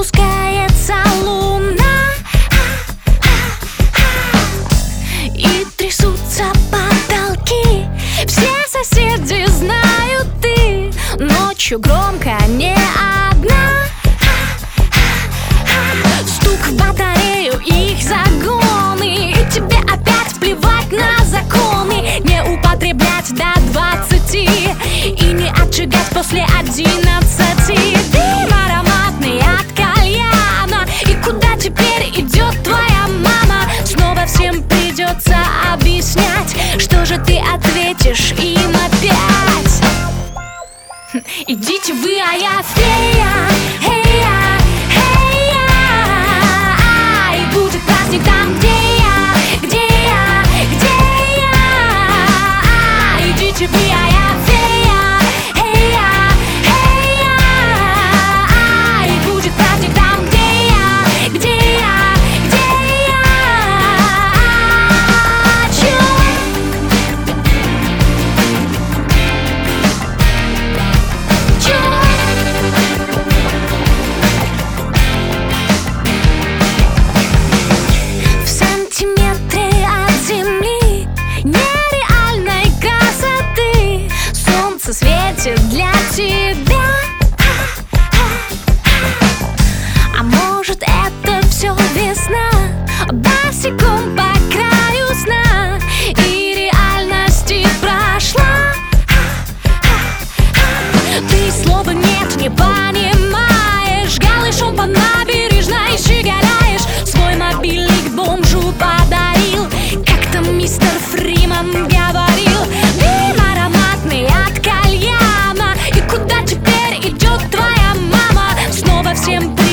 спускается луна, и трясутся потолки. Все соседи знают, ты ночью громко не одна. Стук в батарею, их загоны, и тебе опять плевать на законы. Не употреблять до 20 и не отжигать после 11. Дым ароматный от кальяна, и куда теперь идет твоя мама? Снова всем придется объяснять, что же ты ответишь им опять? Идите вы, а я фея, хей-я, хей-я. И будет праздник там, где я, где я, где я. Идите вы, а я фея, хей-я, хей-я. И будет праздник там, где я, где я, где я. В сантиметре от земли нереальной красоты солнце светит для тебя. А может, это все весна, босиком по краю сна, и реальности прошла. Ты слова нет не понимаешь, голышом по набережной щеголяешь, свой мобильник бомжу подарил, как там мистер Фриман говорил. Дым ароматный от кальяна, и куда теперь идет твоя мама? Снова всем